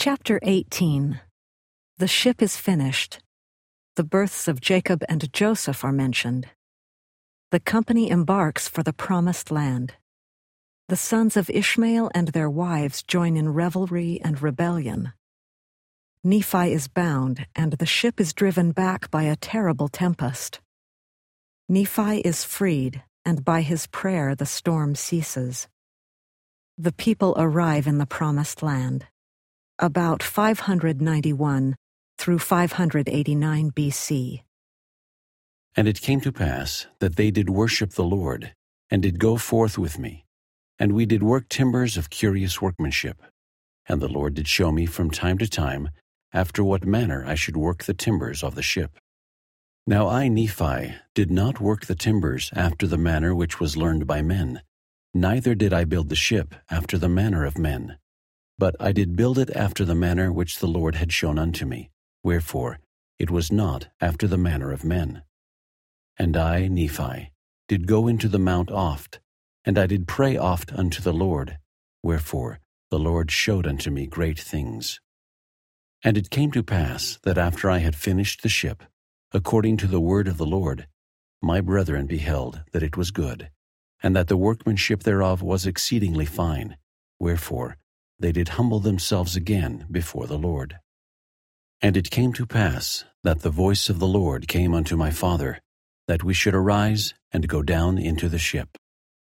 Chapter 18. The ship is finished. The births of Jacob and Joseph are mentioned. The company embarks for the promised land. The sons of Ishmael and their wives join in revelry and rebellion. Nephi is bound, and the ship is driven back by a terrible tempest. Nephi is freed, and by his prayer the storm ceases. The people arrive in the promised land. About 591 through 589 BC. And it came to pass that they did worship the Lord, and did go forth with me. And we did work timbers of curious workmanship. And the Lord did show me from time to time after what manner I should work the timbers of the ship. Now I, Nephi, did not work the timbers after the manner which was learned by men, neither did I build the ship after the manner of men. But I did build it after the manner which the Lord had shown unto me, wherefore it was not after the manner of men. And I, Nephi, did go into the mount oft, and I did pray oft unto the Lord, wherefore the Lord showed unto me great things. And it came to pass that after I had finished the ship, according to the word of the Lord, my brethren beheld that it was good, and that the workmanship thereof was exceedingly fine, wherefore they did humble themselves again before the Lord. And it came to pass that the voice of the Lord came unto my father, that we should arise and go down into the ship.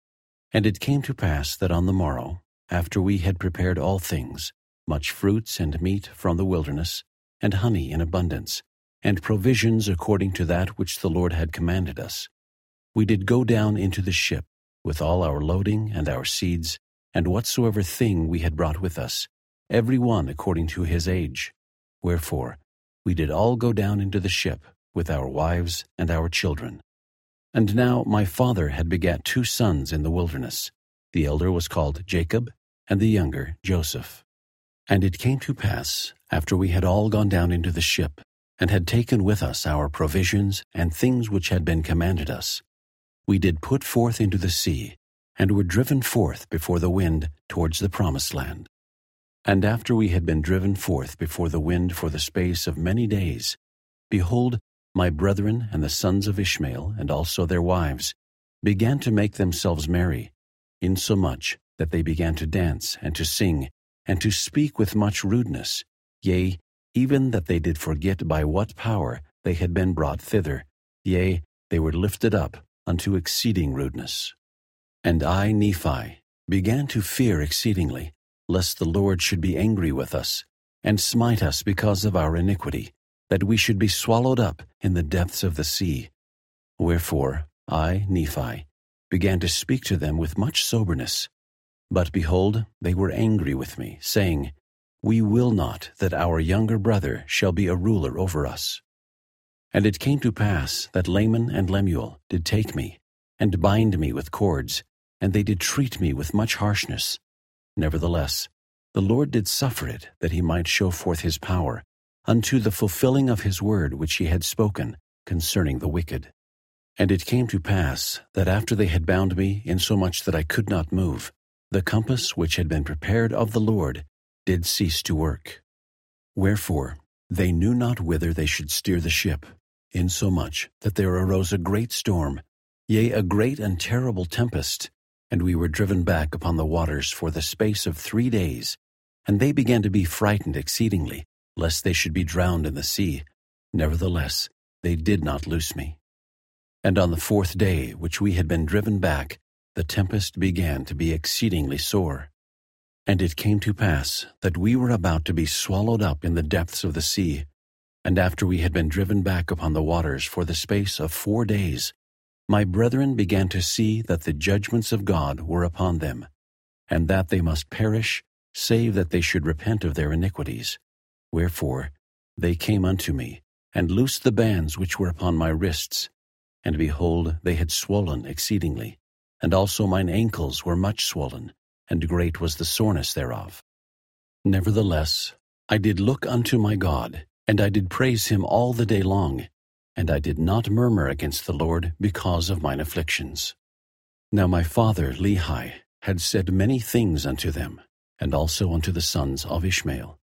And it came to pass that on the morrow, after we had prepared all things, much fruits and meat from the wilderness, and honey in abundance, and provisions according to that which the Lord had commanded us, we did go down into the ship with all our loading and our seeds, and whatsoever thing we had brought with us, every one according to his age. Wherefore we did all go down into the ship with our wives and our children. And now my father had begat 2 sons in the wilderness. The elder was called Jacob, and the younger Joseph. And it came to pass, after we had all gone down into the ship, and had taken with us our provisions and things which had been commanded us, we did put forth into the sea, and were driven forth before the wind towards the promised land. And after we had been driven forth before the wind for the space of many days, behold, my brethren and the sons of Ishmael, and also their wives, began to make themselves merry, insomuch that they began to dance and to sing, and to speak with much rudeness, yea, even that they did forget by what power they had been brought thither, yea, they were lifted up unto exceeding rudeness. And I, Nephi, began to fear exceedingly, lest the Lord should be angry with us, and smite us because of our iniquity, that we should be swallowed up in the depths of the sea. Wherefore I, Nephi, began to speak to them with much soberness. But behold, they were angry with me, saying, We will not that our younger brother shall be a ruler over us. And it came to pass that Laman and Lemuel did take me, and bind me with cords, and they did treat me with much harshness. Nevertheless, the Lord did suffer it, that he might show forth his power, unto the fulfilling of his word which he had spoken concerning the wicked. And it came to pass that after they had bound me, insomuch that I could not move, the compass which had been prepared of the Lord did cease to work. Wherefore they knew not whither they should steer the ship, insomuch that there arose a great storm, yea, a great and terrible tempest, and we were driven back upon the waters for the space of 3 days. And they began to be frightened exceedingly, lest they should be drowned in the sea. Nevertheless, they did not loose me. And on the 4th day, which we had been driven back, the tempest began to be exceedingly sore. And it came to pass that we were about to be swallowed up in the depths of the sea. And after we had been driven back upon the waters for the space of 4 days, my brethren began to see that the judgments of God were upon them, and that they must perish, save that they should repent of their iniquities. Wherefore they came unto me, and loosed the bands which were upon my wrists. And behold, they had swollen exceedingly, and also mine ankles were much swollen, and great was the soreness thereof. Nevertheless, I did look unto my God, and I did praise him all the day long, and I did not murmur against the Lord because of mine afflictions. Now my father Lehi had said many things unto them, and also unto the sons of Ishmael.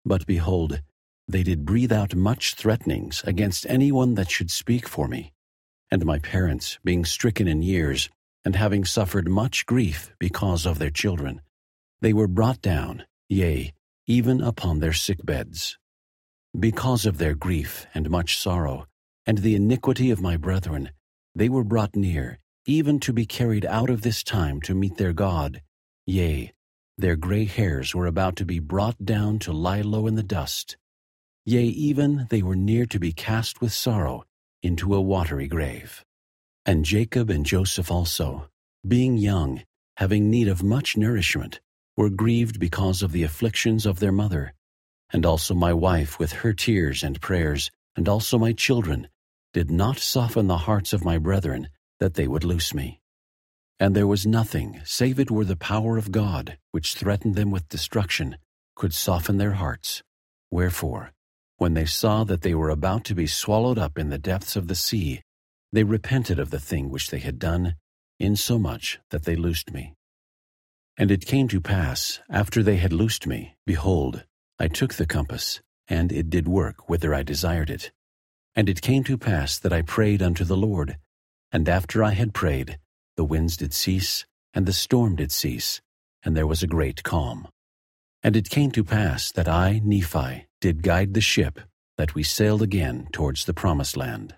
But behold, they did breathe out much threatenings against anyone that should speak for me. And my parents, being stricken in years, and having suffered much grief because of their children, they were brought down, yea, even upon their sick beds. Because of their grief and much sorrow, and the iniquity of my brethren, they were brought near, even to be carried out of this time to meet their God. Yea, their gray hairs were about to be brought down to lie low in the dust. Yea, even they were near to be cast with sorrow into a watery grave. And Jacob and Joseph also, being young, having need of much nourishment, were grieved because of the afflictions of their mother. And also my wife with her tears and prayers, and also my children, did not soften the hearts of my brethren, that they would loose me. And there was nothing, save it were the power of God, which threatened them with destruction, could soften their hearts. Wherefore, when they saw that they were about to be swallowed up in the depths of the sea, they repented of the thing which they had done, insomuch that they loosed me. And it came to pass, after they had loosed me, behold, I took the compass, and it did work whither I desired it. And it came to pass that I prayed unto the Lord, and after I had prayed, the winds did cease, and the storm did cease, and there was a great calm. And it came to pass that I, Nephi, did guide the ship, that we sailed again towards the promised land.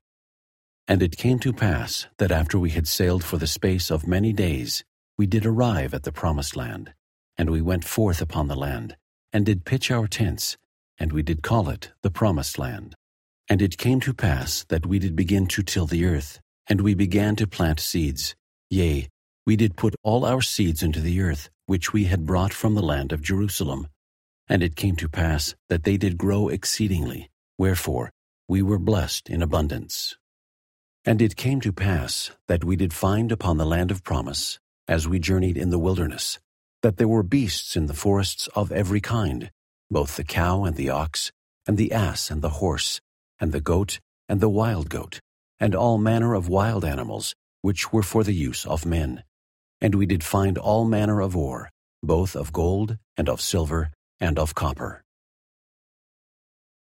And it came to pass that after we had sailed for the space of many days, we did arrive at the promised land, and we went forth upon the land, and did pitch our tents, and we did call it the promised land. And it came to pass that we did begin to till the earth, and we began to plant seeds. Yea, we did put all our seeds into the earth, which we had brought from the land of Jerusalem. And it came to pass that they did grow exceedingly, wherefore we were blessed in abundance. And it came to pass that we did find upon the land of promise, as we journeyed in the wilderness, that there were beasts in the forests of every kind, both the cow and the ox, and the ass and the horse, and the goat and the wild goat, and all manner of wild animals, which were for the use of men. And we did find all manner of ore, both of gold, and of silver, and of copper.